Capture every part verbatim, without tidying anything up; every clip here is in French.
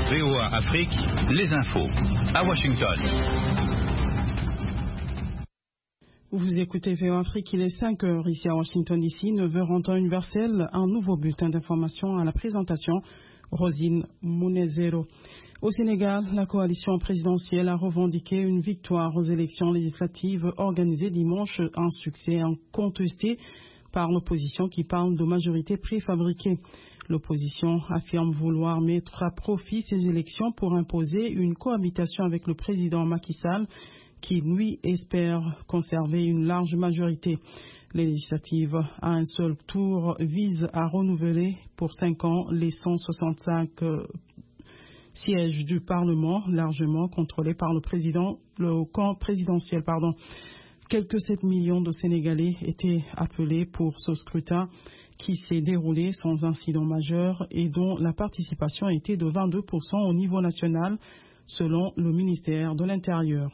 V O A Afrique, les infos à Washington. Vous écoutez V O A Afrique, il est cinq heures ici à Washington, ici, neuf heures en temps universel. Un nouveau bulletin d'information à la présentation, Rosine Mounezero. Au Sénégal, la coalition présidentielle a revendiqué une victoire aux élections législatives organisées dimanche, un succès incontesté par l'opposition qui parle de majorité préfabriquée. L'opposition affirme vouloir mettre à profit ces élections pour imposer une cohabitation avec le président Macky Sall, qui, lui, espère conserver une large majorité. Les législatives à un seul tour visent à renouveler pour cinq ans les cent soixante-cinq euh, sièges du Parlement, largement contrôlés par le président, le camp présidentiel, pardon. Quelques sept millions de Sénégalais étaient appelés pour ce scrutin qui s'est déroulé sans incident majeur et dont la participation a été de vingt-deux pour cent au niveau national, selon le ministère de l'Intérieur.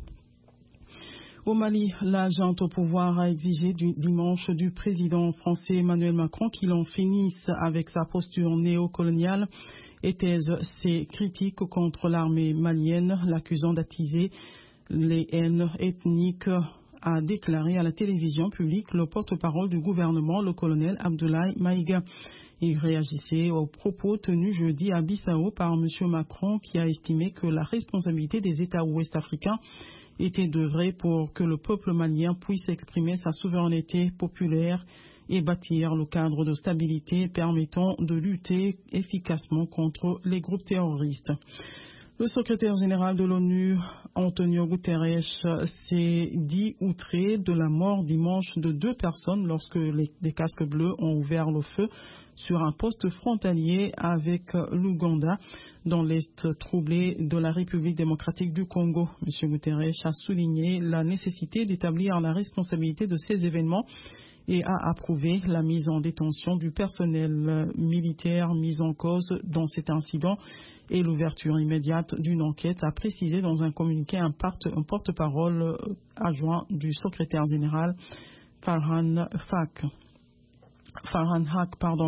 Au Mali, la junte au pouvoir a exigé du, dimanche du président français Emmanuel Macron qu'il en finisse avec sa posture néocoloniale et taise ses critiques contre l'armée malienne, l'accusant d'attiser les haines ethniques, a déclaré à la télévision publique le porte-parole du gouvernement, le colonel Abdoulaye Maïga. Il réagissait aux propos tenus jeudi à Bissau par M. Macron, qui a estimé que la responsabilité des États ouest-africains était d'œuvrer pour que le peuple malien puisse exprimer sa souveraineté populaire et bâtir le cadre de stabilité permettant de lutter efficacement contre les groupes terroristes. Le secrétaire général de l'ONU, Antonio Guterres, s'est dit outré de la mort dimanche de deux personnes lorsque les, des casques bleus ont ouvert le feu sur un poste frontalier avec l'Ouganda dans l'est troublé de la République démocratique du Congo. M. Guterres a souligné la nécessité d'établir la responsabilité de ces événements et a approuvé la mise en détention du personnel militaire mis en cause dans cet incident et l'ouverture immédiate d'une enquête, a précisé dans un communiqué un, un porte-parole adjoint du secrétaire général Farhan Haq. Farhan Haq, pardon.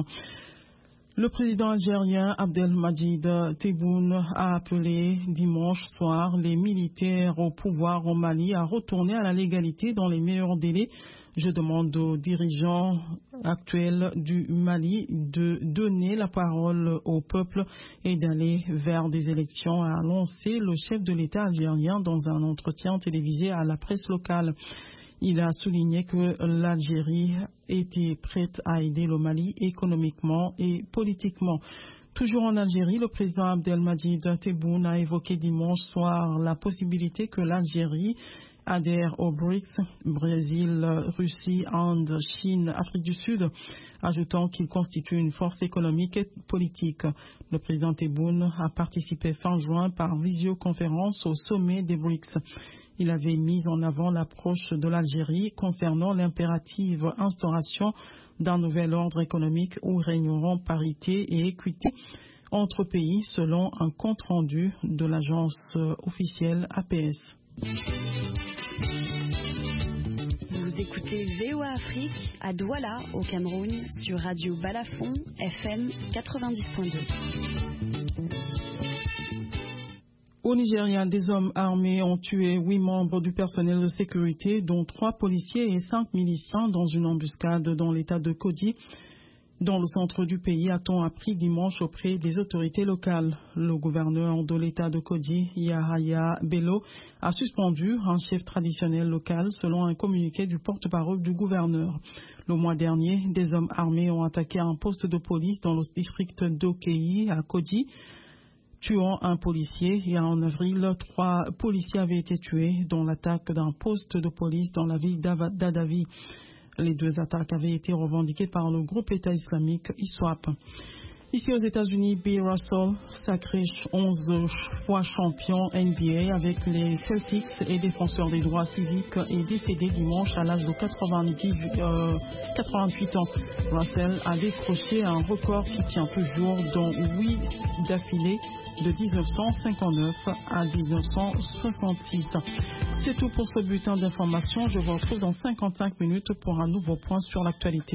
Le président algérien Abdelmadjid Tebboune a appelé dimanche soir les militaires au pouvoir au Mali à retourner à la légalité dans les meilleurs délais. Je demande aux dirigeants actuels du Mali de donner la parole au peuple et d'aller vers des élections, a annoncé le chef de l'État algérien dans un entretien télévisé à la presse locale. Il a souligné que l'Algérie était prête à aider le Mali économiquement et politiquement. Toujours en Algérie, le président Abdelmadjid Tebboune a évoqué dimanche soir la possibilité que l'Algérie adhère au B R I C S, Brésil, Russie, Inde, Chine, Afrique du Sud, ajoutant qu'il constitue une force économique et politique. Le président Tebboune a participé fin juin par visioconférence au sommet des B R I C S. Il avait mis en avant l'approche de l'Algérie concernant l'impérative instauration d'un nouvel ordre économique où régneront parité et équité entre pays selon un compte-rendu de l'agence officielle A P S. Vous écoutez V O A Afrique à Douala au Cameroun sur Radio Balafon F M quatre-vingt-dix point deux. Au Nigeria, des hommes armés ont tué huit membres du personnel de sécurité, dont trois policiers et cinq miliciens, dans une embuscade dans l'état de Kodi, dans le centre du pays, a-t-on appris dimanche auprès des autorités locales. Le gouverneur de l'état de Kodi, Yahaya Bello, a suspendu un chef traditionnel local selon un communiqué du porte-parole du gouverneur. Le mois dernier, des hommes armés ont attaqué un poste de police dans le district d'Okei à Kodi, tuant un policier, et en avril, trois policiers avaient été tués dans l'attaque d'un poste de police dans la ville d'Adavi. Les deux attaques avaient été revendiquées par le groupe État islamique I S W A P. Ici aux États-Unis, Bill Russell, sacré onze fois champion N B A avec les Celtics et défenseur des droits civiques, est décédé dimanche à l'âge de quatre-vingt-dix-huit, euh, quatre-vingt-huit ans. Russell a décroché un record qui tient toujours dans huit d'affilée de dix-neuf cent cinquante-neuf à dix-neuf cent soixante-six. C'est tout pour ce bulletin d'information. Je vous retrouve dans cinquante-cinq minutes pour un nouveau point sur l'actualité.